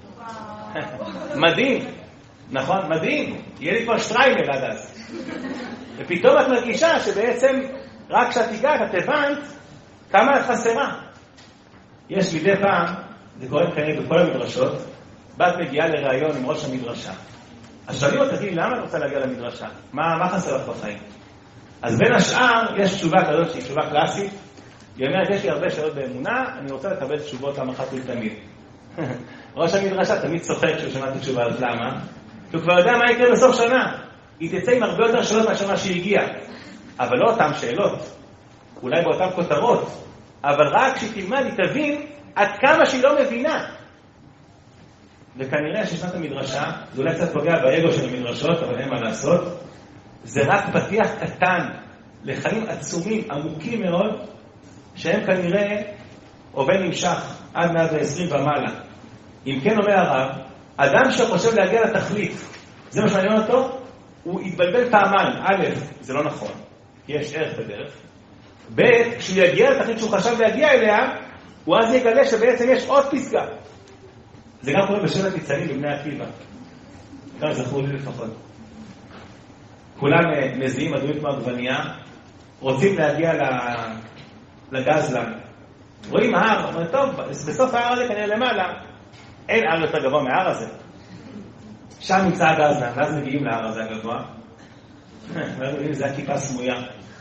S1: מדהים, נכון? מדהים. יהיה לי כבר שטריימל עד אז. ופתאום את מרגישה שבעצם רק כשאת הגעת, את הבנת כמה את חסרה. יש מדי פעם, זה קורה כנראה בכל המדרשות, בת מגיעה לראיון עם ראש המדרשה. אז שואלים אותה, תגידי, למה את רוצה להגיע למדרשה? מה, מה חסר לך בחיים? אז בין השאר יש תשובה כזאת שהיא תשובה קלאסית. היא אומרת, יש לי הרבה שאלות באמונה, אני רוצה לקבל תשובות פעם אחת ולתמיד. ראש המדרשה תמיד צוחק כשהוא שמע את התשובה הזאת. למה? כי הוא כבר יודע מה יקרה בסוף שנה. היא תצא עם הרבה יותר שאלות מהשנה שהיא הגיעה. אבל לא אותן שאלות. אולי באותן כותרות. אבל רק כשהיא תלמד, היא תבין עד כמה שהיא לא מבינה. וכנראה ששנת המדרשה, זה אולי קצת פוגע באגו של המדרשות, אבל אין מה לעשות. זה רק פתיח קטן לחיים עצומים, עמוקים מאוד, שהם כנראה עובד נמשך עד מאה ועשרים ומעלה. אם כן אומר הרב, אדם שחושב להגיע לתכלית, זה מה שמעניין אותו, הוא יתבלבל פעמיים. א', זה לא נכון, כי יש ערך בדרך. ב', כשהוא יגיע לתכלית שהוא חשב להגיע אליה, הוא אז יגלה שבעצם יש עוד פסקה. זה גם קורה בשבט ניצנים בבני עקיבא. כאן זכרו לי לפחות. כולם מזיעים אדומים כמו עגבנייה, רוצים להגיע לגזלן. רואים ההר, אומרים, טוב, בסוף ההר הזה כנראה למעלה, אין הר יותר גבוה מההר הזה. שם נמצא הגזלן, ואז מגיעים להר הזה הגבוה. ואז מגיעים, זה הכיפה סמויה.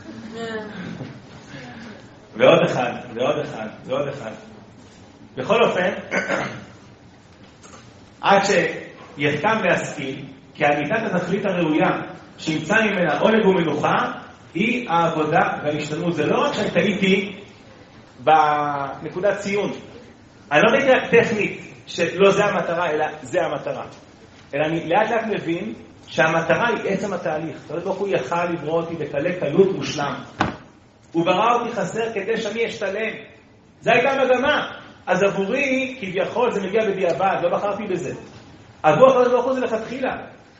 S1: ועוד אחד, ועוד אחד, ועוד אחד. בכל אופן, עד שיחכם להשכיל, כי אמיתת התכלית הראויה שימצא ממנה עונג ומנוחה, היא העבודה וההשתלמות. זה לא רק שאני טעיתי בנקודת ציון. אני לא ראיתי רק טכנית שלא זה המטרה, אלא זה המטרה. אלא אני לאט לאט מבין שהמטרה היא עצם התהליך. זאת אומרת, הוא יכל לברוא אותי בקלי קלות מושלם. הוא ברא אותי חסר כדי שאני אשתלם. זה הייתה המגמה. אז עבורי, כביכול, זה מגיע בדיעבד, לא בחרתי בזה. עבור אחרי זה זה לכתחילה.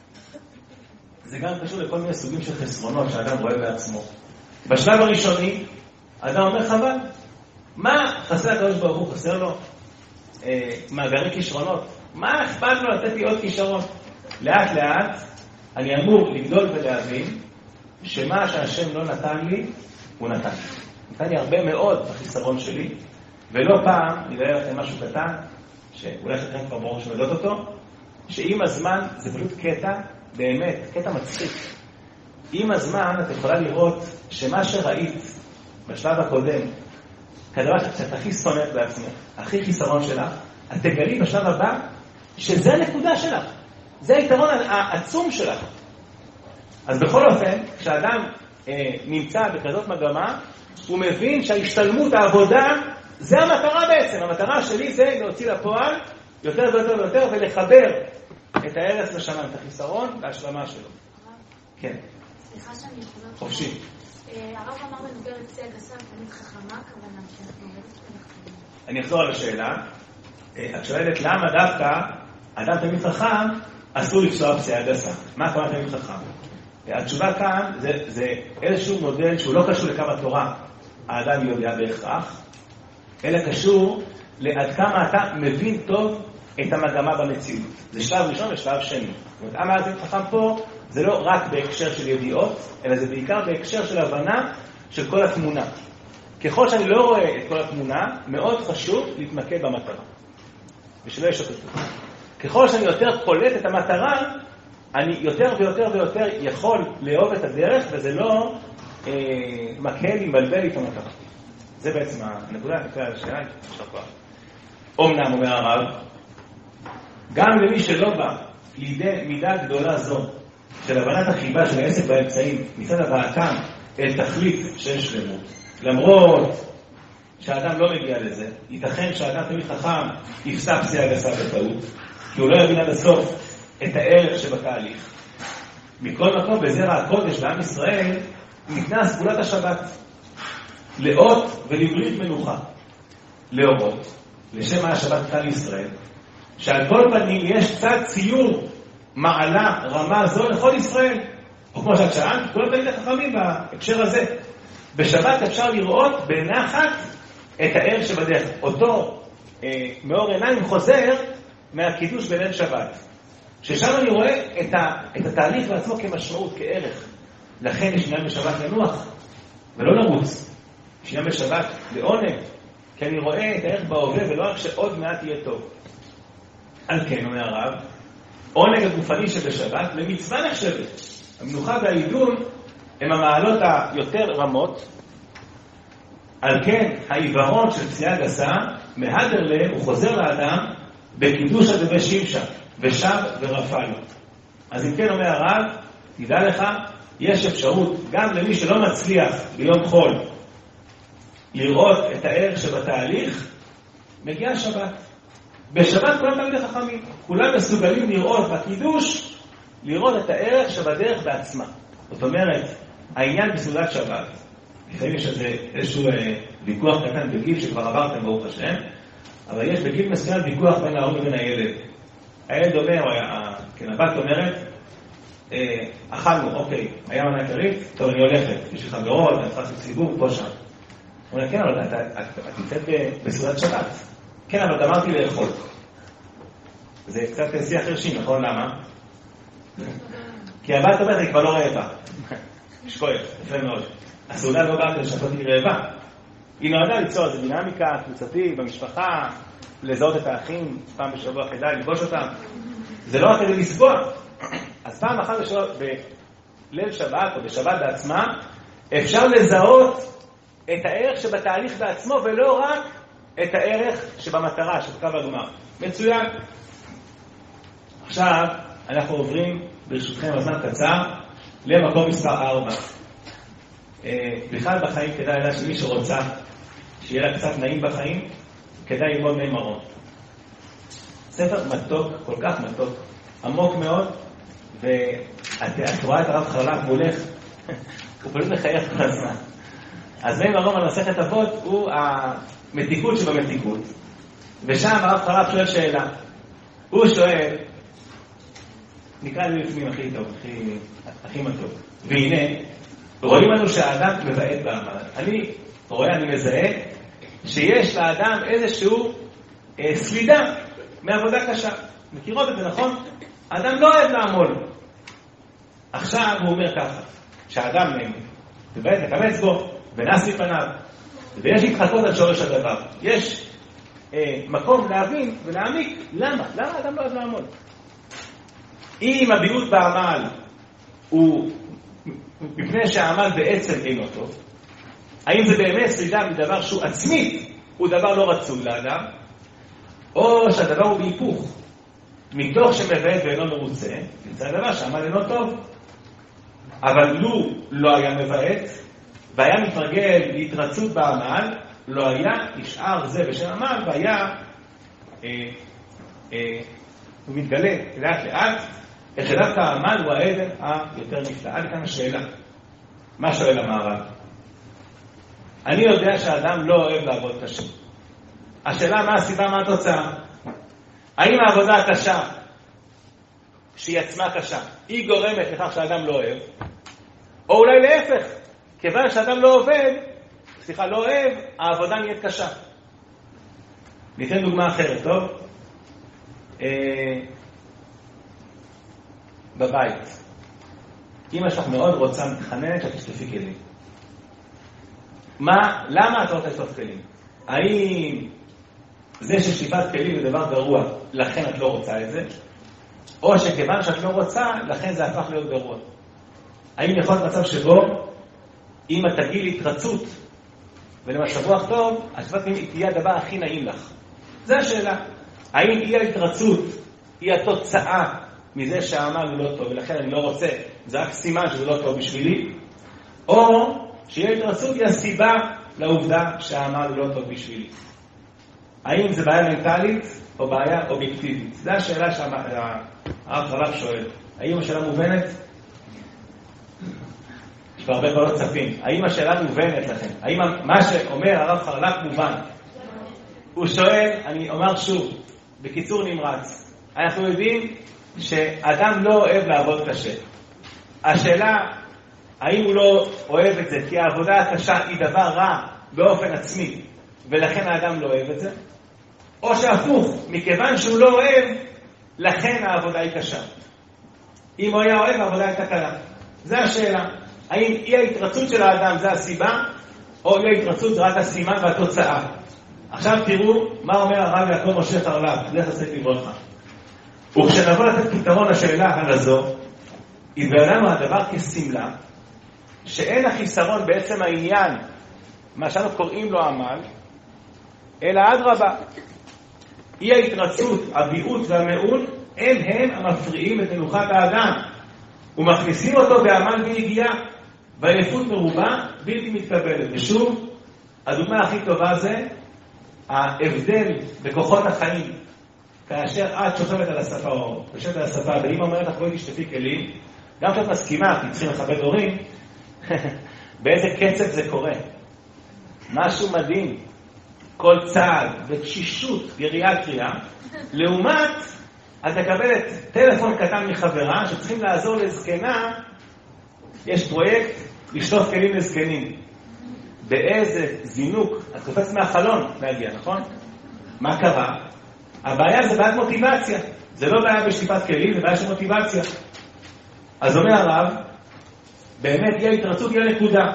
S1: זה גם קשור לכל מיני סוגים של חסרונות שהאדם רואה בעצמו. בשלב הראשוני, האדם אומר חבל. מה חסר הקדוש ברוך הוא? חסר לו אה, מאגרי כישרונות. מה אכפת לו לתת לי עוד כישרונות? לאט לאט אני אמור לגדול ולהבין שמה שהשם לא נתן לי, הוא נתן. נתן לי הרבה מאוד בחיסרון שלי, ולא פעם, אני אראה לכם משהו קטן, שאולי שאתם כבר ברור שמדות אותו, שעם הזמן זה פשוט קטע, באמת, קטע מצחיק. עם הזמן את יכולה לראות שמה שראית בשלב הקודם, כדבר שאת הכי שונאת בעצמך, הכי חיסרון שלך, את תגלי בשלב הבא שזה הנקודה שלך. זה היתרון העצום שלך. אז בכל אופן, כשאדם אה, נמצא בכזאת מגמה, הוא מבין שההשתלמות, העבודה, זה המטרה בעצם. המטרה שלי זה להוציא לפועל יותר ויותר ויותר ולחבר את הארץ לשמיים, את החיסרון וההשלמה שלו. כן.
S2: סליחה שאני יכולה...
S1: חופשי.
S2: הרב אמר בנוגע לפי הגסה, תמיד חכמה, הכוונה שאנחנו אומרת.
S1: אני אחזור על השאלה. את שואלת למה דווקא אדם תמיד חכם אסור לפסוע פסיעה גסה. מה הכוונה תמיד חכם? התשובה כאן זה, זה איזשהו מודל שהוא לא קשור לכמה תורה האדם יודע בהכרח, אלא קשור לעד כמה אתה מבין טוב את המגמה במציאות. זה שלב ראשון ושלב שני. זאת אומרת, מה זה חכם פה? זה לא רק בהקשר של ידיעות, אלא זה בעיקר בהקשר של הבנה של כל התמונה. ככל שאני לא רואה את כל התמונה, מאוד חשוב להתמקד במטרה. ושלא ישתתו. ככל שאני יותר קולט את המטרה, אני יותר ויותר ויותר יכול לאהוב את הדרך, וזה לא אה, מקל עם בלבל את המטרה. זה בעצם הנקודה, נקרא על השאלה, עכשיו כבר. אומנם אומר הרב, גם למי שלא בא לידי מידה גדולה זו של הבנת החיבה של העסק באמצעים מצד הבאתם אל תכלית של שלמות, למרות שהאדם לא מגיע לזה, ייתכן שהאדם תמיד חכם יפסע פסיעה גסה בטעות, כי הוא לא יבין עד הסוף את הערך שבתהליך. מכל מקום בזרע הקודש בעם ישראל ניתנה סגולת השבת לאות ולברית מנוחה, לאורות, לשם השבת כאן ישראל, שעל כל פנים יש קצת ציור מעלה רמה זו לכל ישראל, או כמו שאת שאלת, כל הפנים החכמים בהקשר הזה. בשבת אפשר לראות בנחת את הערך שבדרך. אותו אה, מאור עיניים חוזר מהקידוש בליל שבת, ששם אני רואה את, ה, את התהליך בעצמו כמשמעות, כערך. לכן יש עניין בשבת לנוח ולא לרוץ, יש עניין בשבת לעונג, כי אני רואה את הערך בהווה ולא רק שעוד מעט יהיה טוב. על כן, אומר הרב, עונג הגופני שבשבת למצווה נחשבת. המנוחה והעידון הם המעלות היותר רמות. על כן, העיוורון של פסיעה גסה מהדר להם הוא חוזר לאדם בקידוש הדבי שמשה ושב ורפא לו. אז אם כן, אומר הרב, תדע לך, יש אפשרות גם למי שלא מצליח ביום חול לראות את הערך שבתהליך, מגיעה שבת. בשבת כולם תלמידי חכמים, כולם מסוגלים לראות בקידוש, לראות את הערך שבדרך בעצמה. זאת אומרת, העניין בסעודת שבת, לפעמים יש איזשהו אה, ויכוח קטן בגיל שכבר עברתם ברוך השם, אבל יש בגיל מסוים ויכוח בין ההורים ובין הילד. הילד אומר, או כן, הבת אומרת, אה, אכלנו, אוקיי, היה מנה עיקרית, טוב, אני הולכת, יש לי חברות, אני צריכה לעשות סיבוב, פה שם. הוא אומר, כן, אבל את נמצאת בסעודת שבת. כן, אבל אמרתי לאכול. זה קצת שיח חרשים, נכון? למה? כי הבת אומרת, היא כבר לא רעבה. יש כוח, יפה מאוד. הסעודה לא באה כדי שפות היא רעבה. היא נועדה ליצור איזו דינמיקה קבוצתית במשפחה, לזהות את האחים, פעם בשבוע כדאי לפגוש אותם. זה לא רק כדי לסבוע. אז פעם אחת בשבוע, בליל שבת או בשבת בעצמה, אפשר לזהות את הערך שבתהליך בעצמו, ולא רק את הערך שבמטרה, שבקו הגמר. מצוין. עכשיו אנחנו עוברים, ברשותכם, בזמן קצר, למקום מספר ארבע. בכלל בחיים כדאי לדעת שמי שרוצה שיהיה לה קצת נעים בחיים, כדאי ללמוד מימרון. ספר מתוק, כל כך מתוק, עמוק מאוד, ואת רואה את הרב חרל"פ מולך, הוא פשוט מחייך כל הזמן. אז מימרון על מסכת אבות הוא המתיקות שבמתיקות, ושם הרב חרל"פ שואל שאלה. הוא שואל, נקרא לי לפנים הכי טוב, הכי, הכי מתוק. והנה, רואים לנו שהאדם מבעט בעמל. אני רואה, אני מזהה, שיש לאדם איזשהו אה, סלידה מעבודה קשה. מכירות את זה, נכון? האדם לא אוהב לעמול. עכשיו הוא אומר ככה, שהאדם מבעט, מקמץ בו, ונס מפניו, ויש להתחקות על שורש הדבר. יש אה, מקום להבין ולהעמיק למה. למה האדם לא אוהב לעמול? אם הביעות בעמל הוא מפני שהעמל בעצם אינו טוב, האם זה באמת סלידה מדבר שהוא עצמי, הוא דבר לא רצוי לאדם, או שהדבר הוא בהיפוך, מתוך שמבעט ואינו מרוצה, זה הדבר שהעמל אינו טוב. אבל לו לא היה מבעט, והיה מתרגל להתרצות בעמל, לא היה נשאר זה בשם עמל, והיה אה, אה, הוא מתגלה לאט לאט, איך שדווקא העמל הוא העדן היותר נפלא. עד כאן השאלה. מה שואל המערב? אני יודע שהאדם לא אוהב לעבוד קשה. השאלה מה הסיבה, מה התוצאה? האם העבודה הקשה, שהיא עצמה קשה, היא גורמת לכך שהאדם לא אוהב? או אולי להפך, כיוון שהאדם לא עובד, סליחה, לא אוהב, העבודה נהיית קשה. ניתן דוגמה אחרת, טוב? אה... בבית. אמא שלך מאוד רוצה, מתחננת שתשטפי כלים. מה, למה את רוצה לשטוף כלים? האם זה ששטיפת כלים זה דבר גרוע, לכן את לא רוצה את זה? או שכיוון שאת לא רוצה, לכן זה הפך להיות גרוע? האם יכול להיות מצב שבו, אם את תגיעי להתרצות ולמצב רוח טוב, השטפת כלים תהיה הדבר הכי נעים לך? זו השאלה. האם אי ההתרצות היא התוצאה מזה שהעמל הוא לא טוב, ולכן אני לא רוצה, זה רק סימן שזה לא טוב בשבילי, או שיהיה התרצות היא הסיבה לעובדה שהעמל הוא לא טוב בשבילי. האם זה בעיה מנטלית או בעיה אובייקטיבית? זו השאלה שהרב חרל"פ שואל. האם השאלה מובנת? יש הרבה קולות צפים. האם השאלה מובנת לכם? האם מה שאומר הרב חרל"פ מובן? הוא שואל, אני אומר שוב, בקיצור נמרץ, אנחנו יודעים שאדם לא אוהב לעבוד קשה. השאלה, האם הוא לא אוהב את זה כי העבודה הקשה היא דבר רע באופן עצמי, ולכן האדם לא אוהב את זה? או שהפוך, מכיוון שהוא לא אוהב, לכן העבודה היא קשה. אם הוא היה אוהב, העבודה הייתה קלה. זו השאלה. האם אי ההתרצות של האדם זה הסיבה, או אי ההתרצות זה רק הסימן והתוצאה? עכשיו תראו מה אומר הרב יעקב משה חרל"פ, זה חסק לברכה. וכשנבוא לתת פתרון לשאלה הזו, יתברר לנו הדבר כסמלה, שאין החיסרון בעצם העניין, מה שאנו קוראים לו עמל, אלא אדרבה. אי ההתרצות, הביאות והמעון, הם הם המפריעים את מנוחת האדם, ומכניסים אותו בעמל ויגיעה, בעייפות מרובה, בלתי מתקבלת. ושוב, הדוגמה הכי טובה זה ההבדל בכוחות החיים, כאשר את שוכבת על השפה או יושבת על השפה, ואמא אומרת לך בואי תשטפי כלים, גם כשאת מסכימה, כי צריכים לכבד הורים, באיזה קצב זה קורה. משהו מדהים. כל צעד ותשישות גריאטריה, לעומת את מקבלת טלפון קטן מחברה שצריכים לעזור לזקנה, יש פרויקט לשטוף כלים לזקנים. באיזה זינוק, את קופצת מהחלון להגיע, נכון? מה קרה? הבעיה זה בעיית מוטיבציה. זה לא בעיה בשטיפת כלים, זה בעיה של מוטיבציה. אז אומר הרב, באמת היא ההתרצות, היא הנקודה.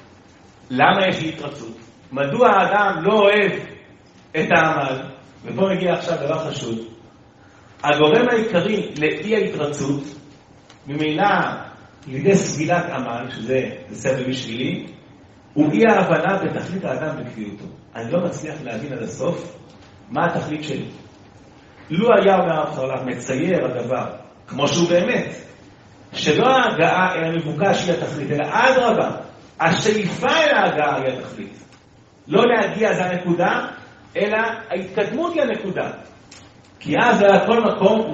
S1: למה יש לי התרצות? מדוע האדם לא אוהב את העמל? ופה מגיע עכשיו דבר חשוב. הגורם העיקרי לאי ההתרצות, ממילא לידי סבילת עמל, שזה סבל בשבילי, הוא אי ההבנה בתכלית האדם בקביעותו. אני לא מצליח להבין עד הסוף מה התכלית שלי. לו היה אומר הרב חרל"פ מצייר הדבר, כמו שהוא באמת, שלא ההגעה אל המבוקש היא התכלית, אלא אדרבה, השאיפה אל ההגעה היא התכלית. לא להגיע זה הנקודה, אלא ההתקדמות היא הנקודה. כי אז היה כל מקום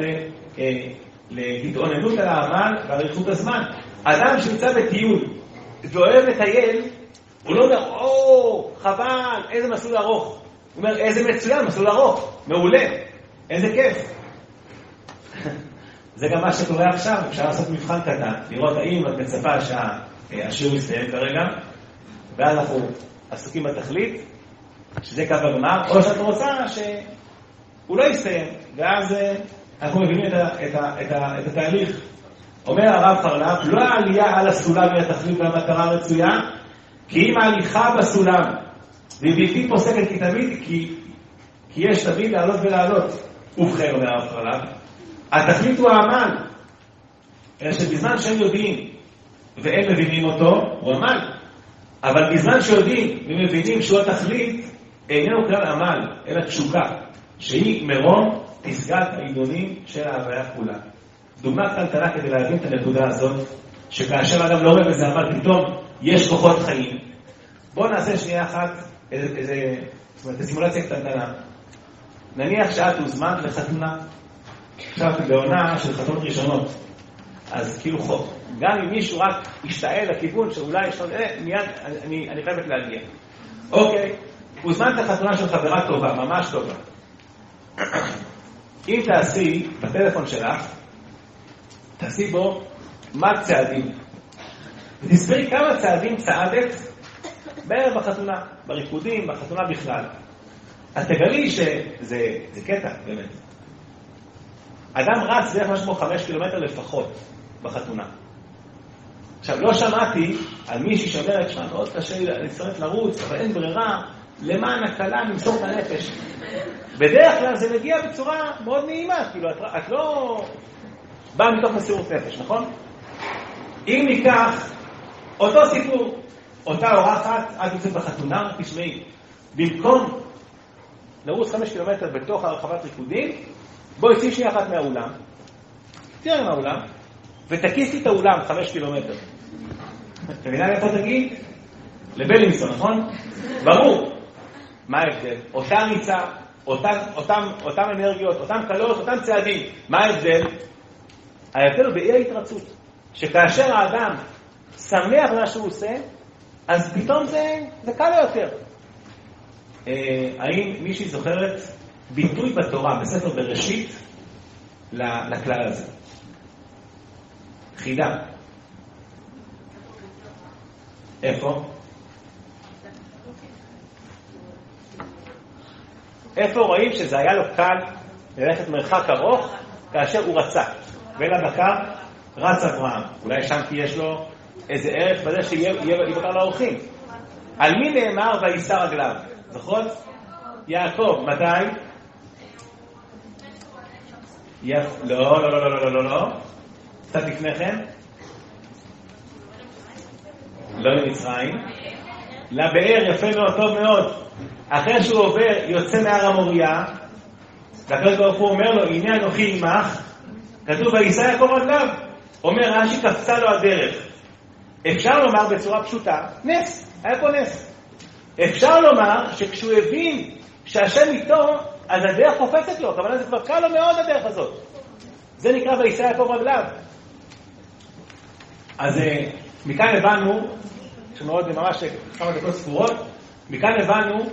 S1: להתעוננות על העמל ועריכות הזמן. אדם שנמצא בטיול ואוהב לטייל, הוא לא אומר, או, חבל, איזה מסלול ארוך. הוא אומר, איזה מצוין, מסלול ארוך, מעולה, איזה כיף. זה גם מה שקורה עכשיו, אפשר לעשות מבחן קטן, לראות האם את מצפה שהשיעור יסתיים כרגע, ואז אנחנו עסוקים בתכלית, שזה קו הגמר, או שאת רוצה שהוא לא יסתיים, ואז אנחנו מבינים את, ה, את, ה, את, ה, את התהליך. אומר הרב חרל"פ, לא העלייה על הסולם היא התכלית והמטרה הרצויה, כי אם ההליכה בסולם, והיא בלתי פוסקת כי תמיד, כי, כי יש תמיד לעלות ולעלות. ובכן, אומר הרב חרל"פ, התכלית הוא העמל, אלא שבזמן שהם יודעים והם מבינים אותו, הוא עמל. אבל בזמן שיודעים ומבינים שהוא התכלית, איננו כלל עמל, אלא תשוקה, שהיא מרום פסגת העידונים של ההוויה כולה. דוגמה קטנה כדי להבין את הנקודה הזאת, שכאשר אדם לא רואה בזה עמל, פתאום יש כוחות חיים. בואו נעשה שנייה אחת, איזה, איזה, זאת אומרת, סימולציה קטנה. נניח שאת הוזמנת לחתונה, עכשיו בעונה של חתונות ראשונות, אז כאילו חוק. גם אם מישהו רק ישתעל לכיוון שאולי יש לו, אה, מיד, אני, אני חייבת להגיע. אוקיי, הוזמנת לחתונה של חברה טובה, ממש טובה. אם תעשי בטלפון שלך, תעשי בו מה צעדים. ותספרי כמה צעדים צעדת בערב בחתונה, בריקודים, בחתונה בכלל. את תגלי שזה זה קטע, באמת. אדם רץ בערך משהו כמו חמש קילומטר לפחות בחתונה. עכשיו, לא שמעתי על מישהי שאומרת, שמה, מאוד קשה לי להצטרף לרוץ, אבל אין ברירה, למען הקלה נמסור את הנפש. בדרך כלל זה מגיע בצורה מאוד נעימה, כאילו, את, את לא באה מתוך מסירות נפש, נכון? אם ניקח אותו סיפור, אותה אורחת, את יוצאת בחתונה, תשמעי, במקום לרוץ חמש קילומטר בתוך הרחבת ריקודים, בואי, צאי שנייה אחת מהאולם, תראה מהאולם, ותקיסי את האולם חמש קילומטר. אתה מבינה איפה תגיד? לבלינסון, נכון? ברור. מה ההבדל? אותה ריצה, אותם, אותם, אותם אנרגיות, אותם קלות, אותם צעדים. מה ההבדל? ההבדל הוא באי ההתרצות. שכאשר האדם שמח מה שהוא עושה, אז פתאום זה, זה קל יותר. אה, האם מישהי זוכרת ביטוי בתורה, בספר בראשית, לכלל הזה? חידה. איפה? איפה רואים שזה היה לו קל ללכת מרחק ארוך כאשר הוא רצה? ולבקר רץ אברהם. אולי שם כי יש לו איזה ערך בזה שיהיה יבקר לאורחים. על מי נאמר ויישא רגליו? זוכרות? יעקב. מתי? יפ... לא, לא, לא, לא, לא, לא, לא. קצת לפני כן. לא למצרים. לבאר, יפה מאוד, טוב מאוד. אחרי שהוא עובר, יוצא מהר המוריה, והקדוש ברוך הוא אומר לו, הנה אנוכי עמך, כתוב ויישא יעקב רגליו. אומר רש"י, קפצה לו הדרך. אפשר לומר בצורה פשוטה, נס, היה פה נס. אפשר לומר שכשהוא הבין שהשם איתו, אז הדרך קופצת לו, אבל זה כבר קל לו מאוד הדרך הזאת. זה נקרא ויישא יעקב רגליו. אז מכאן הבנו, שמאוד ממש כמה דקות ספורות, מכאן הבנו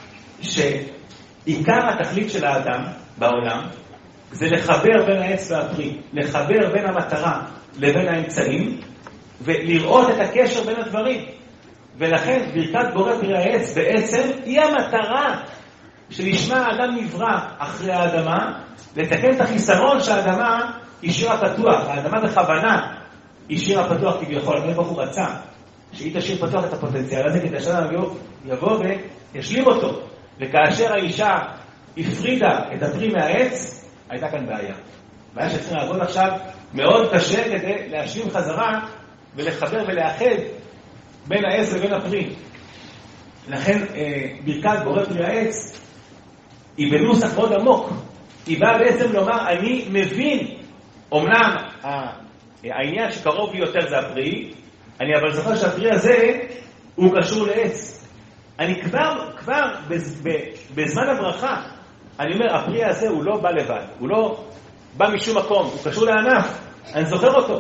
S1: שעיקר התכלית של האדם בעולם זה לחבר בין העץ והפרי, לחבר בין המטרה לבין האמצעים, ולראות את הקשר בין הדברים. ולכן ברכת בורא פרי העץ בעצם היא המטרה שלשמה האדם נברא אחרי האדמה, לתקן את החיסרון שהאדמה השאירה פתוח. האדמה בכוונה השאירה פתוח כביכול, אבל ברוך הוא רצה שהיא תשאיר פתוח את הפוטנציאל הזה, כדי שאדם יבוא וישלים אותו. וכאשר האישה הפרידה את הפרי מהעץ, הייתה כאן בעיה. בעיה שצריכים לעבוד עכשיו מאוד קשה כדי להשלים חזרה ולחבר ולאחד בין העץ לבין הפרי. לכן ברכת בורא פרי העץ היא בנוסח מאוד עמוק. היא באה בעצם לומר, אני מבין, אומנם העניין שקרוב לי יותר זה הפרי, אני אבל זוכר שהפרי הזה הוא קשור לעץ. אני כבר, כבר בזמן הברכה, אני אומר, הפרי הזה הוא לא בא לבד, הוא לא בא משום מקום, הוא קשור לענף, אני זוכר אותו.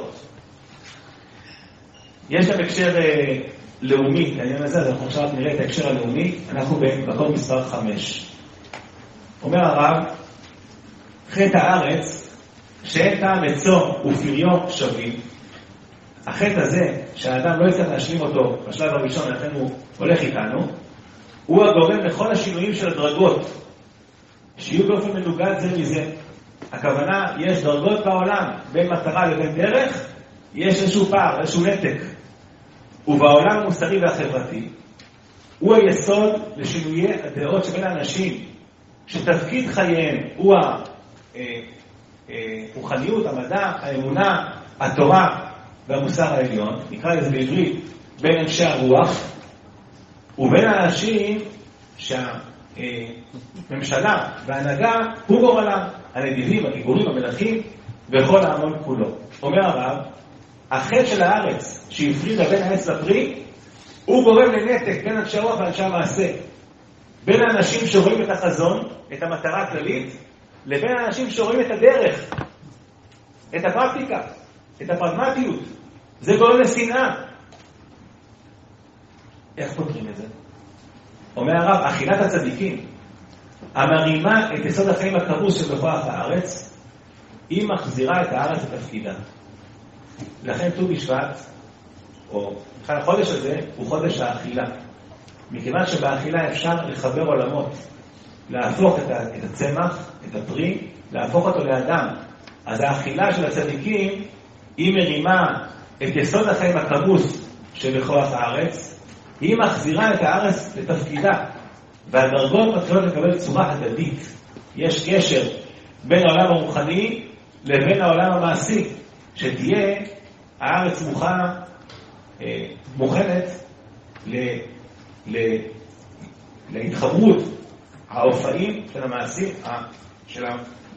S1: יש גם הקשר אה, לאומי, לעניין הזה, אז אנחנו עכשיו נראה את ההקשר הלאומי, אנחנו במקום מספר חמש. אומר הרב, חטא הארץ, שאין טעם עצו ופריו שווים, החטא הזה, שהאדם לא יצטרך להשלים אותו בשלב הראשון, לכן הוא הולך איתנו, הוא הגורם לכל השינויים של הדרגות, שיהיו באופן מנוגד זה מזה. הכוונה, יש דרגות בעולם, בין מטרה לבין דרך, יש איזשהו פער, איזשהו נתק. ובעולם המוסרי והחברתי, הוא היסוד לשינויי הדעות שבין האנשים, שתפקיד חייהם הוא הרוחניות, המדע, האמונה, התורה והמוסר העליון, נקרא לזה בעברית, בין אנשי הרוח, ובין האנשים שהממשלה וההנהגה הוא גורלם, הנדיבים, הגיבורים, המלכים, וכל ההמון כולו. אומר הרב, החטא של הארץ שהפרידה בין העץ לפרי, הוא גורם לנתק בין אנשי הרוח ואנשי המעשה. בין האנשים שרואים את החזון, את המטרה הכללית, לבין האנשים שרואים את הדרך, את הפרקטיקה, את הפרגמטיות. זה גורם לשנאה. איך פותרים את זה? אומר הרב, אכילת הצדיקים, המרימה את יסוד החיים הכרוס שבכוח הארץ, היא מחזירה את הארץ לתפקידה. לכן ט"ו בשבט, או בכלל החודש הזה, הוא חודש האכילה. מכיוון שבאכילה אפשר לחבר עולמות, להפוך את הצמח, את הפרי, להפוך אותו לאדם. אז האכילה של הצדיקים, היא מרימה את יסוד החיים הכרוס שבכוח הארץ, היא מחזירה את הארץ לתפקידה, והדרגות מתחילות לקבל צורה הדדית. יש קשר בין העולם הרוחני לבין העולם המעשי, שתהיה הארץ מוכנה, מוכנת ל, ל, להתחברות האופאים של המעשים, של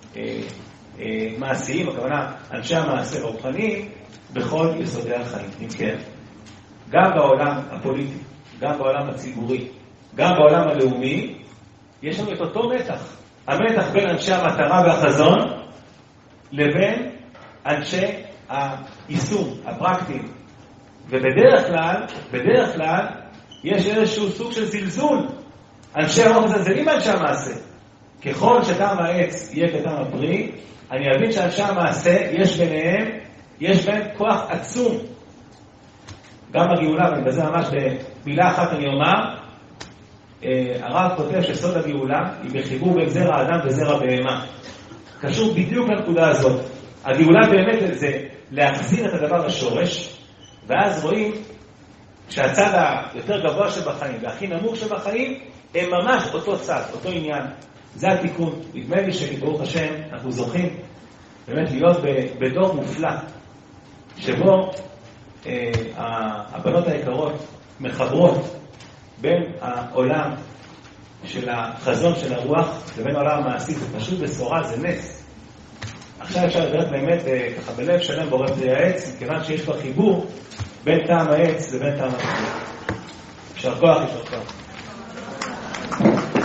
S1: אה, אה, מעשיים, הכוונה אנשי המעשה הרוחניים, בכל יסודי החיים. אם כן, גם בעולם הפוליטי, גם בעולם הציבורי, גם בעולם הלאומי, יש לנו את אותו מתח. המתח בין אנשי המטרה והחזון, לבין אנשי היישום, הפרקטיים. ובדרך כלל, בדרך כלל, יש איזשהו סוג של זלזול. אנשי הרוח מזלזלים באנשי המעשה. ככל שטעם העץ יהיה כטעם הפרי, אני אבין שאנשי המעשה, יש ביניהם, יש בהם כוח עצום. גם בגאולה, ואני בזה ממש במילה אחת אני אומר, הרב כותב שסוד הגאולה היא בחיבור בין זרע האדם וזרע בהמה. קשור בדיוק לנקודה הזאת. הגאולה באמת זה להחזיר את הדבר לשורש, ואז רואים שהצד היותר גבוה שבחיים והכי נמוך שבחיים הם ממש אותו צד, אותו עניין. זה התיקון. נדמה לי שברוך השם אנחנו זוכים באמת להיות בדור מופלא, שבו אה, הבנות היקרות מחברות בין העולם של החזון של הרוח לבין העולם המעשי. זה פשוט בשורה, זה נס. עכשיו אפשר לדעת באמת ככה בלב שלם בורא פרי העץ, מכיוון שיש כבר חיבור בין טעם העץ לבין טעם הפרי. יישר כוח, יישר כוח.